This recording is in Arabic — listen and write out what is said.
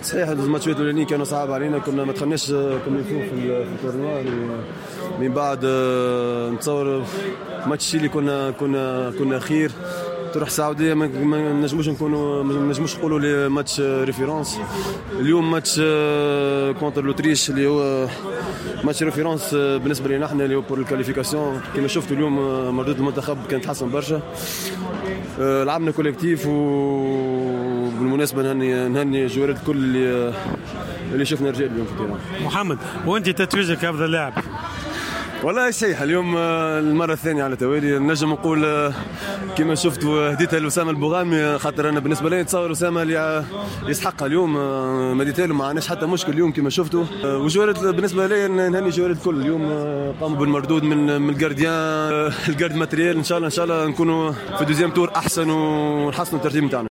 صحيح الماتشات الاولانيين كانوا صعب علينا، كنا ما دخلناش كنا نشوف في التورنوا من بعد. نتصور ماتش اللي كنا خير تروح السعوديه ما نجموش نقولوا لي ماتش ريفيرونس. اليوم ماتش كونتر لوتريش اللي هو ماتش ريفيرونس بالنسبه لنا احنا اللي هو بور الكاليفيكاسيون. كما شفتوا اليوم مردود المنتخب كانت تحسن برشا. لعبنا كوليكتيف، وبالمناسبه نهني جوارات الكل اللي شفنا رجال اليوم في التيران. محمد، وانت تتويجك افضل لاعب؟ والله صحيح اليوم المرة الثانية على توالي نجم نقول كما شفت هديتها لأسامة البغامي، خاطر أنا بالنسبة لي نتصور أسامة اللي يسحقها اليوم. مديتها له ما عندناش حتى مشكل اليوم كما شفتوا. وجوارد بالنسبة لي نهني جوارد الكل اليوم قاموا بالمردود من الجارديان الجارد ماتريال. إن شاء الله نكونوا في دوزيام تور أحسن ونحسنوا الترتيب نتاعنا.